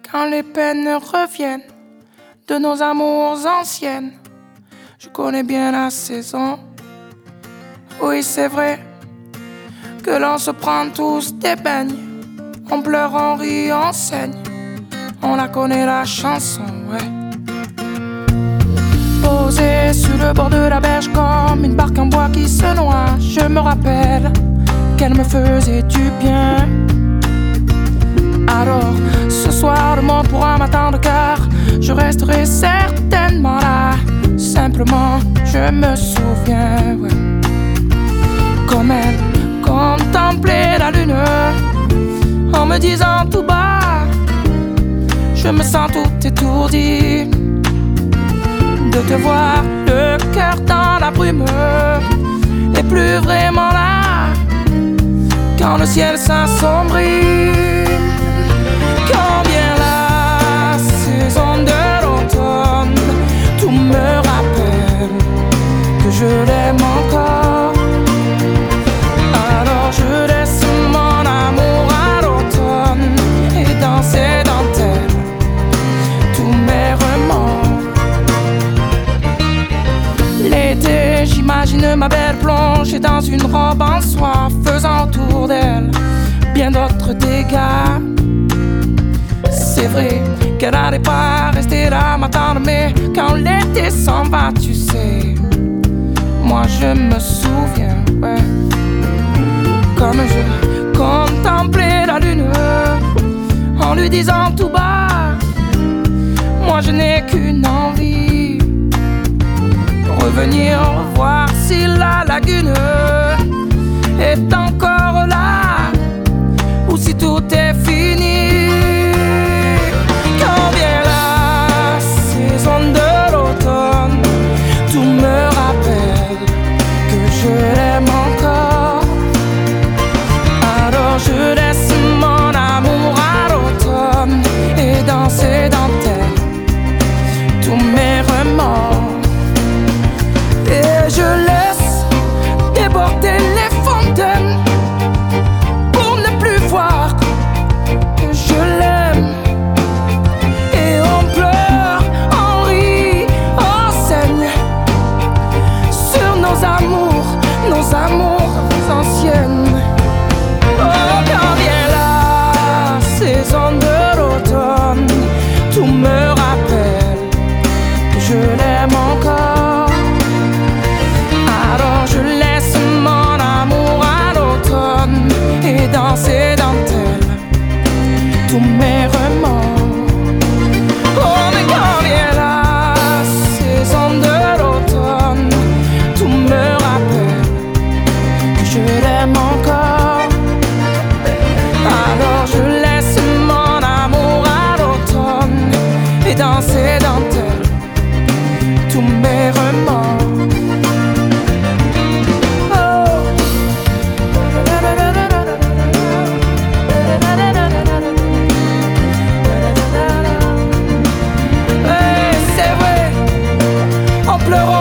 quand les peines reviennent de nos amours anciennes. Je connais bien la saison. Oui, c'est vrai que l'on se prend tous des beignes. On pleure, on rit, on saigne. On la connaît la chanson, ouais. Posée sur le bord de la berge comme une barque en bois qui se noie, je me rappelle qu'elle me faisait du bien. Alors, ce soir, le monde pourra m'attendre car je resterai certainement là. Simplement, je me souviens, ouais. Comme elle contemplait la lune en me disant tout bas, je me sens tout étourdi de te voir le cœur dans la brume et plus vraiment là quand le ciel s'assombrit. Quand vient la saison de l'automne, tout me rappelle que je l'aime encore. Alors je laisse mon amour à l'automne et dans ses dentelles tous mes remords. L'été, j'imagine ma belle plongée dans une robe en soie, faisant autour d'elle bien d'autres dégâts. C'est vrai qu'elle n'allait pas rester là m'attendre, mais quand l'été s'en va, tu sais, moi je me souviens, ouais. Comme je contemplais la lune en lui disant tout bas, moi je n'ai qu'une envie, revenir voir si la lagune est encore là ou si tout est fini. Quand vient la saison de l'automne, tout me rappelle que je l'aime encore. Alors je laisse mon amour à l'automne et dans ses dentelles tous mes remords. Et je laisse déborder les fontaines pour ne plus voir que je l'aime. Et on pleure, on rit, on saigne sur nos amours anciennes. Oh, quand vient la saison de l'automne, tout me rappelle que je l'aime encore. Alors je laisse mon amour à l'automne et dans ses dentelles tous mes remords. Oh, mais quand vient la saison de l'automne, tout me rappelle que je l'aime encore. Alors je laisse mon amour à l'automne et dans ses dentelles tous mes remords. Pleurons.